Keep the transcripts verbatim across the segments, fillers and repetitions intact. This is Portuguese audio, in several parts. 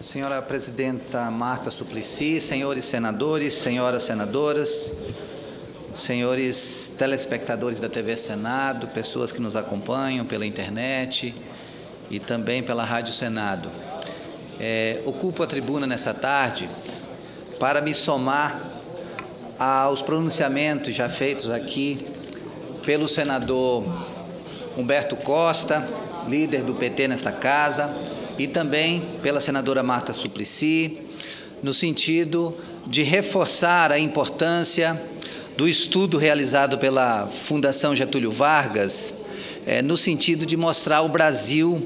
Senhora Presidenta Marta Suplicy, senhores senadores, senhoras senadoras, senhores telespectadores da T V Senado, pessoas que nos acompanham pela internet e também pela Rádio Senado. É, ocupo a tribuna nessa tarde para me somar aos pronunciamentos já feitos aqui pelo senador Humberto Costa, líder do P T nesta casa, e também pela senadora Marta Suplicy, no sentido de reforçar a importância do estudo realizado pela Fundação Getúlio Vargas, é, no sentido de mostrar o Brasil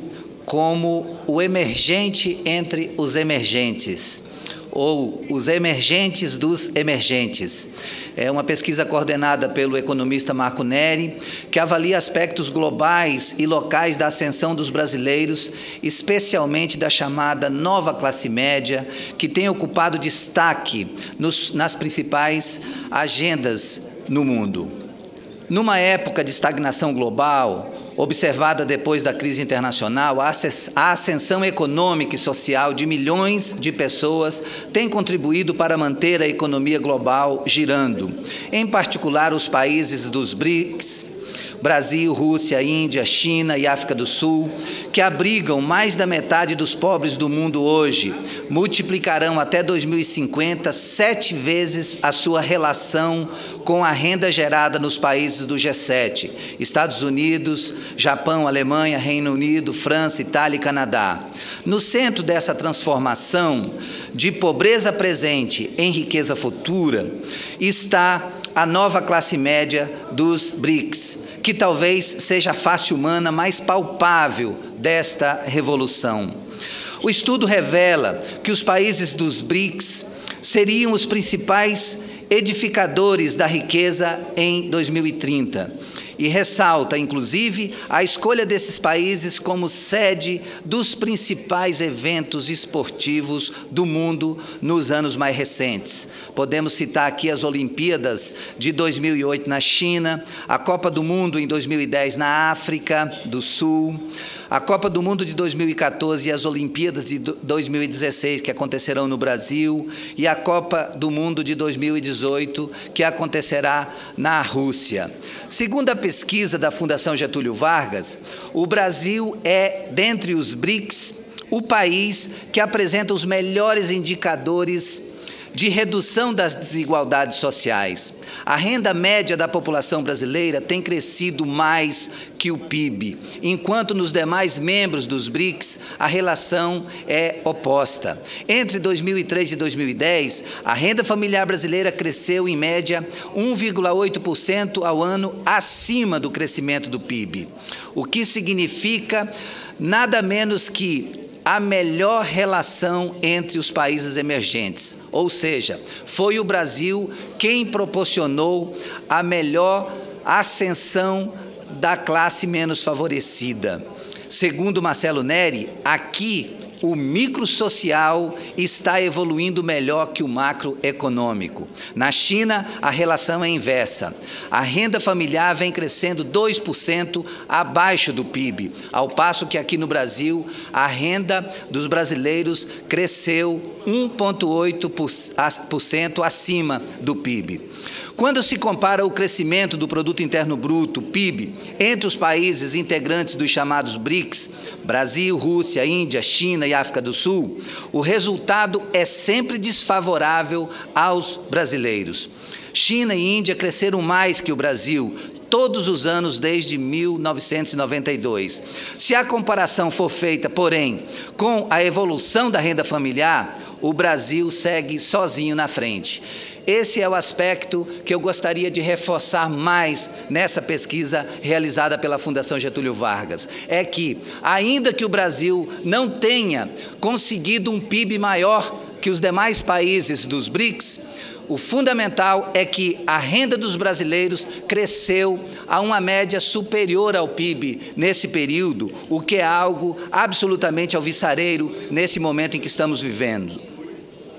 como o emergente entre os emergentes, ou os emergentes dos emergentes. É uma pesquisa coordenada pelo economista Marco Neri, que avalia aspectos globais e locais da ascensão dos brasileiros, especialmente da chamada nova classe média, que tem ocupado destaque nos, nas principais agendas no mundo. Numa época de estagnação global, observada depois da crise internacional, a ascensão econômica e social de milhões de pessoas tem contribuído para manter a economia global girando, em particular os países dos BRICS, Brasil, Rússia, Índia, China e África do Sul, que abrigam mais da metade dos pobres do mundo hoje, multiplicarão até dois mil e cinquenta sete vezes a sua relação com a renda gerada nos países do G sete, Estados Unidos, Japão, Alemanha, Reino Unido, França, Itália e Canadá. No centro dessa transformação de pobreza presente em riqueza futura está a nova classe média dos BRICS, que talvez seja a face humana mais palpável desta revolução. O estudo revela que os países dos BRICS seriam os principais edificadores da riqueza em dois mil e trinta. E ressalta, inclusive, a escolha desses países como sede dos principais eventos esportivos do mundo nos anos mais recentes. Podemos citar aqui as Olimpíadas de dois mil e oito na China, a Copa do Mundo em dois mil e dez na África do Sul, a Copa do Mundo de dois mil e quatorze e as Olimpíadas de dois mil e dezesseis, que acontecerão no Brasil, e a Copa do Mundo de dois mil e dezoito, que acontecerá na Rússia. Segundo a pesquisa da Fundação Getúlio Vargas, o Brasil é, dentre os BRICS, o país que apresenta os melhores indicadores de redução das desigualdades sociais. A renda média da população brasileira tem crescido mais que o P I B, enquanto nos demais membros dos BRICS a relação é oposta. Entre dois mil e três e dois mil e dez, a renda familiar brasileira cresceu em média um vírgula oito por cento ao ano acima do crescimento do P I B, o que significa nada menos que a melhor relação entre os países emergentes, ou seja, foi o Brasil quem proporcionou a melhor ascensão da classe menos favorecida. Segundo Marcelo Neri, aqui o microsocial está evoluindo melhor que o macroeconômico. Na China, a relação é inversa. A renda familiar vem crescendo dois por cento abaixo do P I B, ao passo que aqui no Brasil, a renda dos brasileiros cresceu um vírgula oito por cento acima do P I B. Quando se compara o crescimento do Produto Interno Bruto, P I B, entre os países integrantes dos chamados BRICS, Brasil, Rússia, Índia, China e África do Sul, o resultado é sempre desfavorável aos brasileiros. China e Índia cresceram mais que o Brasil todos os anos desde mil novecentos e noventa e dois. Se a comparação for feita, porém, com a evolução da renda familiar, o Brasil segue sozinho na frente. Esse é o aspecto que eu gostaria de reforçar mais nessa pesquisa realizada pela Fundação Getúlio Vargas. É que, ainda que o Brasil não tenha conseguido um P I B maior que os demais países dos BRICS, o fundamental é que a renda dos brasileiros cresceu a uma média superior ao P I B nesse período, o que é algo absolutamente alvissareiro nesse momento em que estamos vivendo.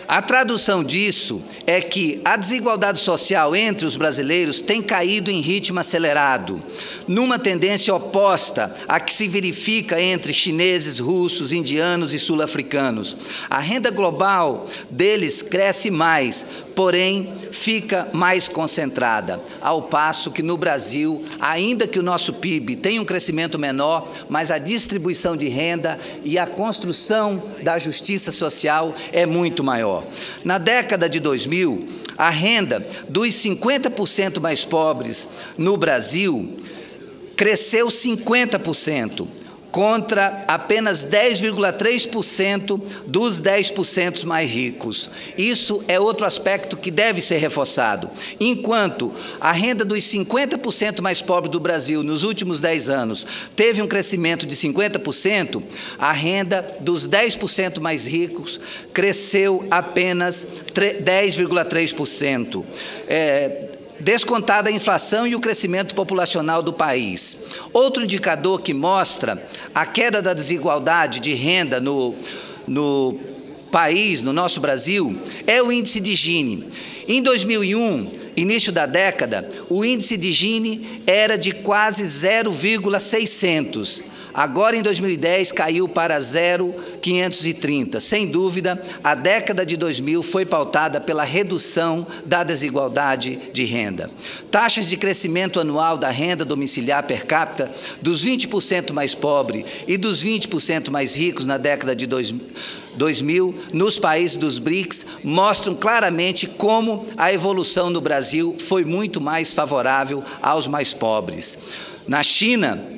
A tradução disso é que a desigualdade social entre os brasileiros tem caído em ritmo acelerado, numa tendência oposta à que se verifica entre chineses, russos, indianos e sul-africanos. A renda global deles cresce mais, porém fica mais concentrada, ao passo que no Brasil, ainda que o nosso P I B tenha um crescimento menor, mas a distribuição de renda e a construção da justiça social é muito maior. Na década de dois mil, a renda dos cinquenta por cento mais pobres no Brasil cresceu cinquenta por cento, contra apenas dez vírgula três por cento dos dez por cento mais ricos. Isso é outro aspecto que deve ser reforçado. Enquanto a renda dos cinquenta por cento mais pobres do Brasil nos últimos dez anos teve um crescimento de cinquenta por cento, a renda dos dez por cento mais ricos cresceu apenas dez vírgula três por cento. É, descontada a inflação e o crescimento populacional do país. Outro indicador que mostra a queda da desigualdade de renda no, no país, no nosso Brasil, é o índice de Gini. Em dois mil e um, início da década, o índice de Gini era de quase zero vírgula seiscentos. Agora, em dois mil e dez, caiu para zero vírgula quinhentos e trinta. Sem dúvida, a década de dois mil foi pautada pela redução da desigualdade de renda. Taxas de crescimento anual da renda domiciliar per capita dos vinte por cento mais pobres e dos vinte por cento mais ricos na década de dois mil, nos países dos B R I C S, mostram claramente como a evolução no Brasil foi muito mais favorável aos mais pobres. Na China,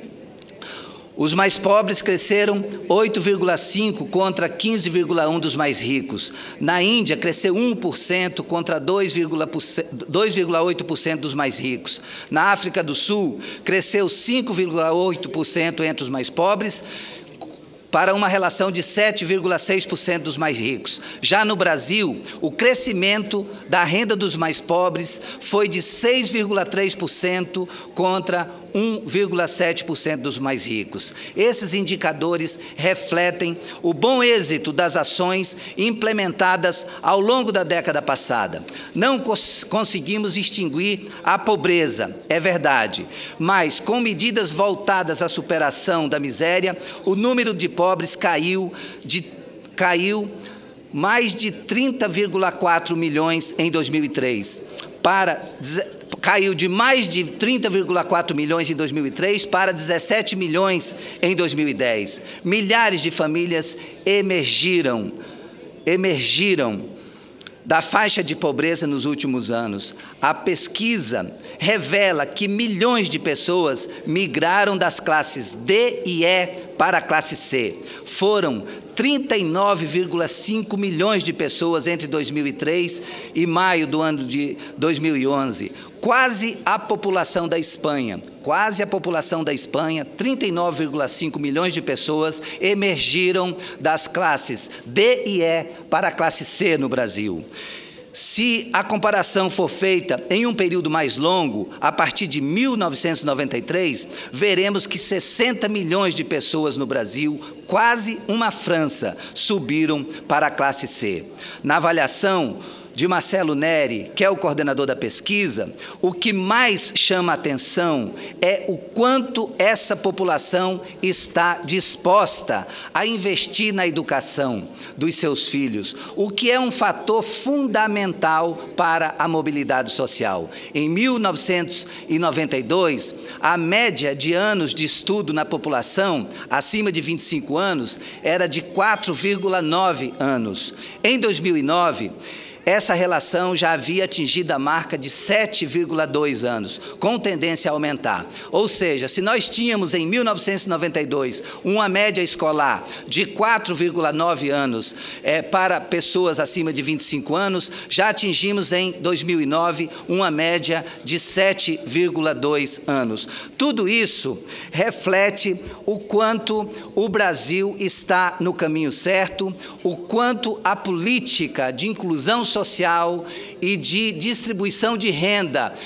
os mais pobres cresceram oito vírgula cinco por cento contra quinze vírgula um por cento dos mais ricos. Na Índia, cresceu um por cento contra dois vírgula oito por cento dos mais ricos. Na África do Sul, cresceu cinco vírgula oito por cento entre os mais pobres, para uma relação de sete vírgula seis por cento dos mais ricos. Já no Brasil, o crescimento da renda dos mais pobres foi de seis vírgula três por cento contra um vírgula sete por cento dos mais ricos. Esses indicadores refletem o bom êxito das ações implementadas ao longo da década passada. Não cons- conseguimos extinguir a pobreza, é verdade, mas com medidas voltadas à superação da miséria, o número de pobres caiu, de, caiu mais de trinta vírgula quatro milhões em dois mil e três, para... caiu de mais de trinta vírgula quatro milhões em dois mil e três para dezessete milhões em dois mil e dez. Milhares de famílias emergiram, emergiram da faixa de pobreza nos últimos anos. A pesquisa revela que milhões de pessoas migraram das classes D e E para a classe C. Foram trinta e nove vírgula cinco milhões de pessoas entre dois mil e três e maio do ano de dois mil e onze. Quase a população da Espanha, quase a população da Espanha, trinta e nove vírgula cinco milhões de pessoas emergiram das classes D e E para a classe C no Brasil. Se a comparação for feita em um período mais longo, a partir de mil novecentos e noventa e três, veremos que sessenta milhões de pessoas no Brasil, quase uma França, subiram para a classe C. Na avaliação de Marcelo Neri, que é o coordenador da pesquisa, o que mais chama a atenção é o quanto essa população está disposta a investir na educação dos seus filhos, o que é um fator fundamental para a mobilidade social. Em mil novecentos e noventa e dois, a média de anos de estudo na população, acima de vinte e cinco anos, era de quatro vírgula nove anos. Em dois mil e nove, essa relação já havia atingido a marca de sete vírgula dois anos, com tendência a aumentar. Ou seja, se nós tínhamos em mil novecentos e noventa e dois uma média escolar de quatro vírgula nove anos é, para pessoas acima de vinte e cinco anos, já atingimos em dois mil e nove uma média de sete vírgula dois anos. Tudo isso reflete o quanto o Brasil está no caminho certo, o quanto a política de inclusão social social e de distribuição de renda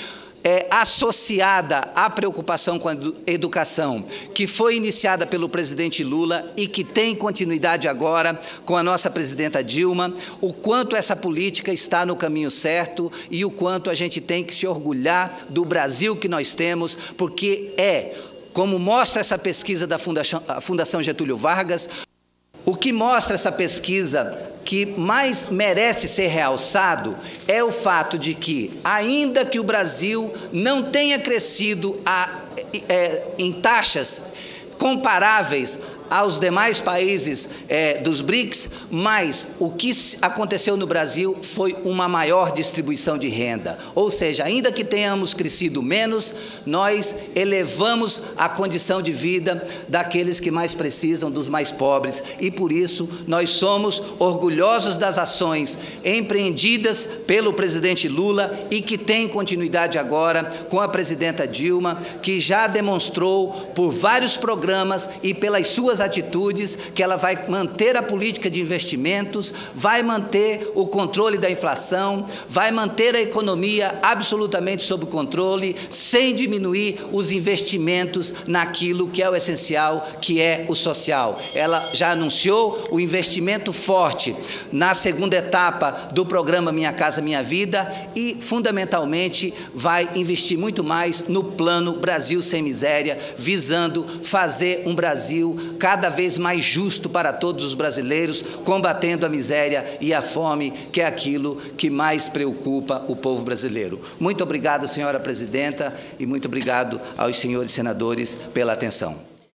é, associada à preocupação com a educação, que foi iniciada pelo presidente Lula e que tem continuidade agora com a nossa presidenta Dilma, o quanto essa política está no caminho certo e o quanto a gente tem que se orgulhar do Brasil que nós temos, porque é, como mostra essa pesquisa da Fundação, Fundação Getúlio Vargas, o que mostra essa pesquisa que mais merece ser realçado é o fato de que, ainda que o Brasil não tenha crescido a, é, em taxas comparáveis aos demais países é, dos BRICS, mas o que aconteceu no Brasil foi uma maior distribuição de renda. Ou seja, ainda que tenhamos crescido menos, nós elevamos a condição de vida daqueles que mais precisam, dos mais pobres, e por isso nós somos orgulhosos das ações empreendidas pelo presidente Lula e que tem continuidade agora com a presidenta Dilma, que já demonstrou por vários programas e pelas suas atitudes que ela vai manter a política de investimentos, vai manter o controle da inflação, vai manter a economia absolutamente sob controle, sem diminuir os investimentos naquilo que é o essencial, que é o social. Ela já anunciou o investimento forte na segunda etapa do programa Minha Casa Minha Vida e, fundamentalmente, vai investir muito mais no plano Brasil Sem Miséria, visando fazer um Brasil cada vez mais justo para todos os brasileiros, combatendo a miséria e a fome, que é aquilo que mais preocupa o povo brasileiro. Muito obrigado, senhora presidenta, e muito obrigado aos senhores senadores pela atenção.